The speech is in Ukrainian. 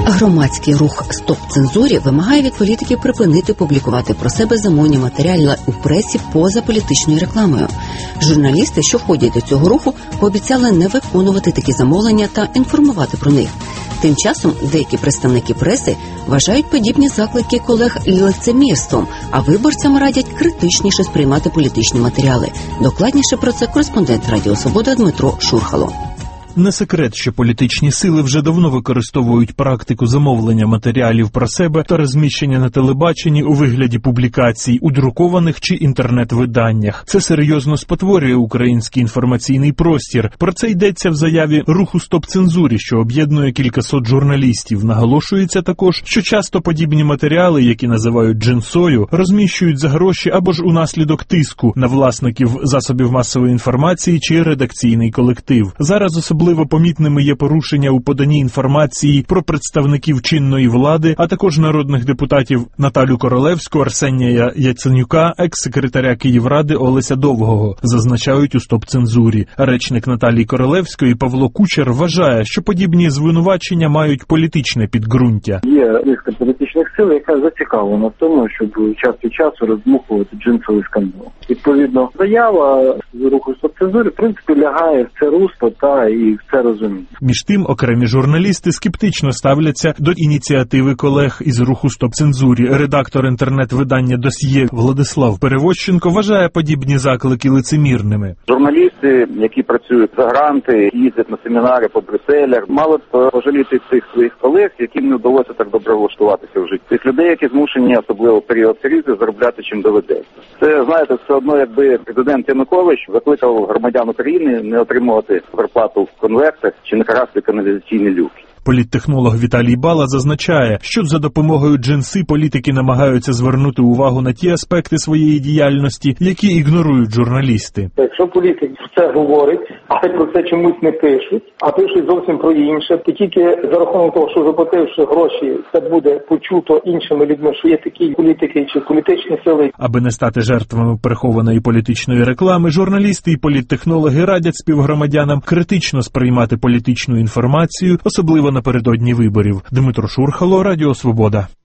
Громадський рух «Стоп цензурі» вимагає від політиків припинити публікувати про себе замовні матеріали у пресі поза політичною рекламою. Журналісти, що входять до цього руху, пообіцяли не виконувати такі замовлення та інформувати про них. Тим часом деякі представники преси вважають подібні заклики колег лицемірством, а виборцям радять критичніше сприймати політичні матеріали. Докладніше про це кореспондент Радіо Свобода Дмитро Шурхало. Не секрет, що політичні сили вже давно використовують практику замовлення матеріалів про себе та розміщення на телебаченні у вигляді публікацій у друкованих чи інтернет-виданнях. Це серйозно спотворює український інформаційний простір. Про це йдеться в заяві руху «Стоп цензурі», що об'єднує кількасот журналістів. Наголошується також, що часто подібні матеріали, які називають джинсою, розміщують за гроші або ж унаслідок тиску на власників засобів масової інформації чи редакційний колектив. Зараз особливо помітними є порушення у поданні інформації про представників чинної влади, а також народних депутатів Наталю Королевську, Арсенія Яценюка, екс-секретаря Київради Олеся Довгого, зазначають у «Стоп-цензурі». Речник Наталії Королевської Павло Кучер вважає, що подібні звинувачення мають політичне підґрунтя. Є низка політичних сил, яка зацікавлена в тому, щоб час від часу роздмухувати джинсовий скандал. Відповідно, заява руху «Стоп-цензурі» в принципі лягає в це русло та і в це розуміє. Між тим, окремі журналісти скептично ставляться до ініціативи колег із руху «Стоп-цензурі». Редактор інтернет-видання «Досьє» Владислав Перевозченко вважає подібні заклики лицемірними. Журналісти, які працюють за гранти, їздять на семінари по Брюсселях, мали б пожаліти цих своїх колег, яким не вдалося так добре влаштуватися в житті. Тих людей, які змушені, особливо в період кризи, заробляти чим доведеться. Це, знаєте, все одно, якби президент Янукович закликав громадян України не отримувати зарплату в конвертах чи не красти каналізаційні люки. Політтехнолог Віталій Бала зазначає, що за допомогою джинси політики намагаються звернути увагу на ті аспекти своєї діяльності, які ігнорують журналісти. Якщо політик це говорить, а про це чомусь не пишуть, а пишуть зовсім про інше, то тільки за рахунок того, що заплативши гроші, це буде почуто іншими людьми, що є такі політики чи політичні сили. Аби не стати жертвами прихованої політичної реклами, журналісти і політтехнологи радять співгромадянам критично сприймати політичну інформацію, особливо напередодні виборів. Дмитро Шурхало, Радіо Свобода.